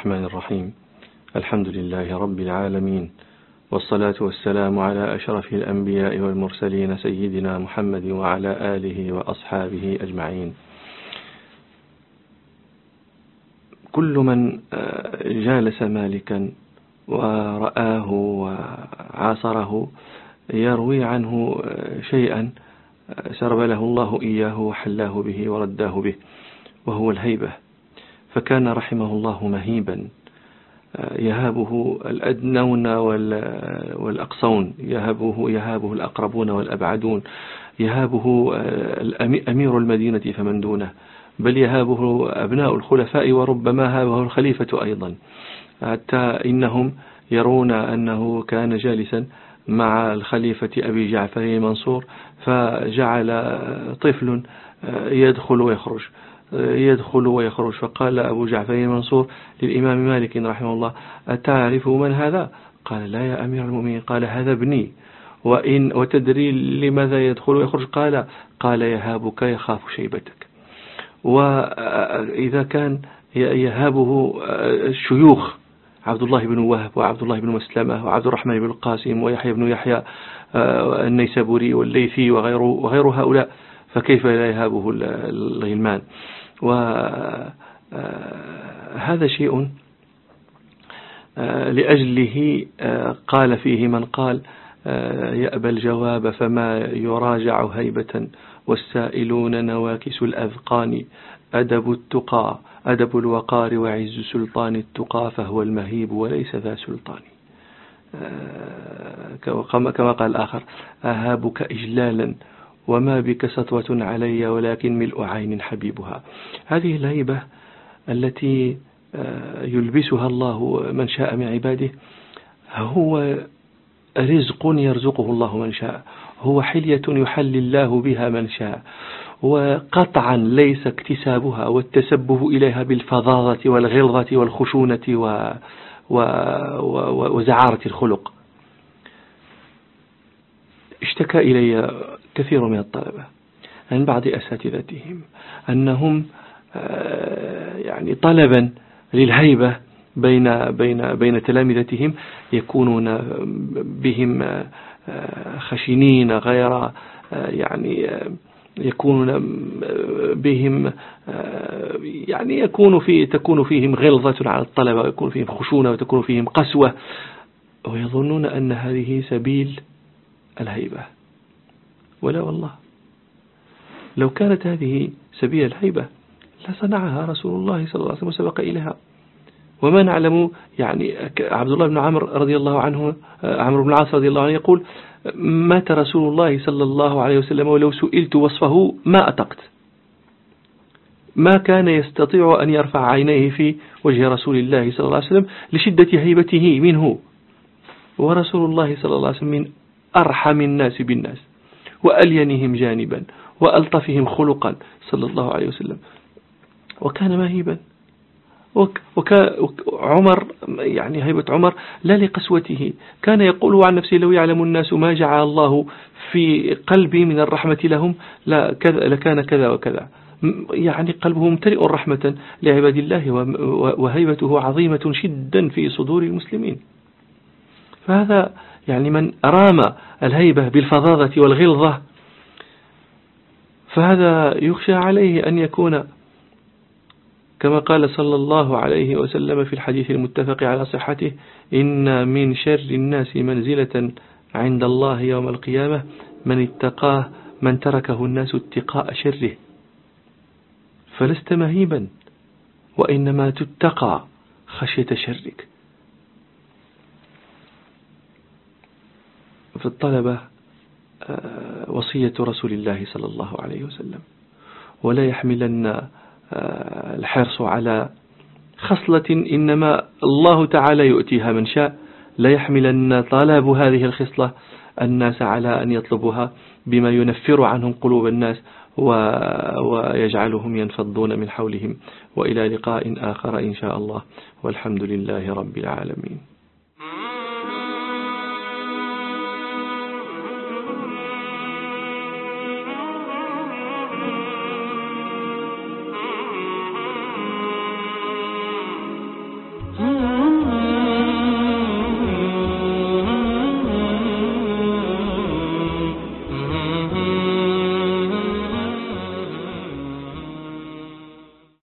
الرحمن الرحيم. الحمد لله رب العالمين، والصلاة والسلام على أشرف الأنبياء والمرسلين سيدنا محمد وعلى آله وأصحابه أجمعين. كل من جالس مالكا ورآه وعاصره يروي عنه شيئا سربله الله إياه وحلاه به ورداه به، وهو الهيبة. فكان رحمه الله مهيبا يهابه الأدنون والأقصون، يهابه الأقربون والأبعدون، يهابه أمير المدينة فمن دونه، بل يهابه أبناء الخلفاء، وربما هابه الخليفة أيضا، حتى إنهم يرون أنه كان جالسا مع الخليفة أبي جعفر المنصور، فجعل طفل يدخل ويخرج، فقال أبو جعفر المنصور للإمام مالك رحمه الله: أتعرف من هذا؟ قال: لا يا أمير المؤمنين. قال: هذا ابني. وتدري لماذا يدخل ويخرج؟ قال: يهابك يخاف شيبتك. وإذا كان يهابه الشيوخ عبد الله بن وهب وعبد الله بن مسلمة وعبد الرحمن بن القاسم ويحيى بن يحيى النيسابوري والليثي وغير هؤلاء، فكيف لا يهابه الغلمان؟ وهذا شيء لأجله قال فيه من قال: يأبى الجواب فما يراجع هيبة، والسائلون نواكس الأذقان، أدب التقى أدب الوقار، وعز سلطان التقى، فهو المهيب وليس ذا سلطان. كما قال الآخر: أهابك إجلالا وما بك سطوة علي، ولكن ملء عين حبيبها. هذه الهيبة التي يلبسها الله من شاء من عباده هو رزق يرزقه الله من شاء، هو حلية يحل الله بها من شاء، وقطعا ليس اكتسابها والتسبب إليها بالفظاظة والغلظة والخشونة وزعارة الخلق. اشتكى إلي كثير من الطلبة عن بعض أساتذتهم أنهم يعني طلبا للهيبة بين تلامذتهم يكونون بهم خشنين، غير يعني يكونون بهم يعني تكون فيهم غلظة على الطلبة، ويكون فيهم خشونة، وتكون فيهم قسوة، ويظنون أن هذه سبيل الهيبة. ولا والله، لو كانت هذه سبيل الهيبة لصنعها رسول الله صلى الله عليه وسلم وسبق إليها. وما نعلم يعني عبد الله بن عمرو رضي الله عنه، عمرو بن العاص رضي الله عنه يقول: مات رسول الله صلى الله عليه وسلم ولو سئلت وصفه ما أتقت. ما كان يستطيع أن يرفع عينيه في وجه رسول الله صلى الله عليه وسلم لشدة هيبته منه، ورسول الله صلى الله عليه وسلم من أرحم الناس بالناس وألينهم جانبا وألطفهم خلقا صلى الله عليه وسلم، وكان مهيبا. عمر يعني هيبة عمر لا لقسوته، كان يقول عن نفسه: لو يعلم الناس ما جعل الله في قلبي من الرحمة لهم لكان كذا وكذا. يعني قلبه ممتلئ رحمة لعباد الله، وهيبته عظيمة جدا في صدور المسلمين. فهذا يعني من رام الهيبة بالفظاظة والغلظة، فهذا يخشى عليه أن يكون كما قال صلى الله عليه وسلم في الحديث المتفق على صحته: إن من شر الناس منزلة عند الله يوم القيامة من اتقاه من تركه الناس اتقاء شره. فلست مهيبا، وإنما تتقى خشية شرك. في الطلبة وصية رسول الله صلى الله عليه وسلم: ولا يحملن الحرص على خصلة إنما الله تعالى يؤتيها من شاء، لا يحملن طلب هذه الخصلة الناس على أن يطلبها بما ينفر عنهم قلوب الناس ويجعلهم ينفضون من حولهم. وإلى لقاء آخر إن شاء الله، والحمد لله رب العالمين.